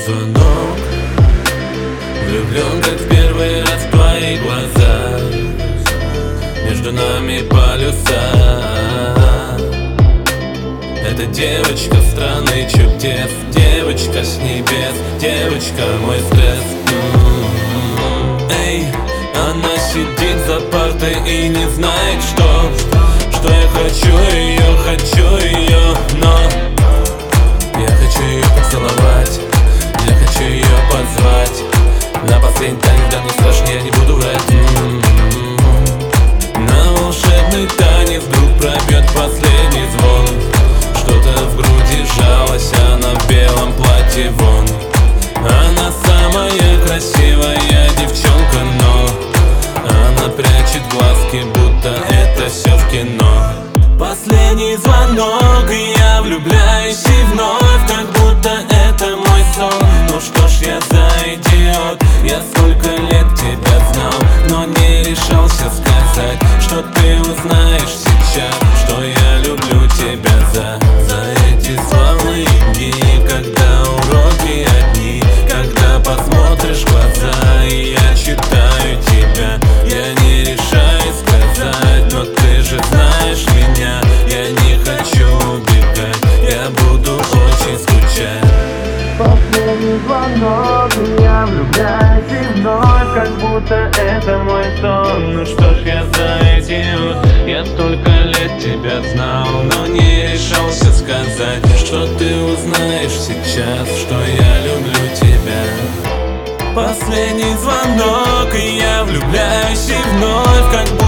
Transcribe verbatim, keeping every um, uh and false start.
звонок, влюблен, как в первый раз в твои глаза. Между нами полюса. Это девочка страны чудес, девочка с небес, девочка мой стресс. Эй, она сидит за партой и не знает, что Что я хочу ее, хочу ее, но я хочу ее поцеловать, я хочу ее позвать на последний танец, да мне страшно, я не буду врать. На волшебный танец вдруг пробьет последний звон. Что-то в груди сжалось, она в белом платье вон. Она самая красивая девчонка, но она прячет глазки, будто это все в кино. Последний звонок, и я влюбляюсь и вновь, как будто это мой сон. Ну что ж я за идиот, я столько лет тебя знал, но не решался сказать, что ты узнаешь сейчас, что я люблю тебя за, за эти славные дни, когда уроки одни, когда посмотришь в глаза, и я читаю тебя. Я не решаюсь сказать, но ты же знаешь меня, я не хочу убегать, я буду очень скучать. Последний звонок, и я влюбляюсь и вновь, как будто это мой сон. Ну что ж я за идиот, я столько лет тебя знал, но не решался сказать, что ты узнаешь сейчас, что я люблю тебя. Последний звонок, и я влюбляюсь и вновь, как будто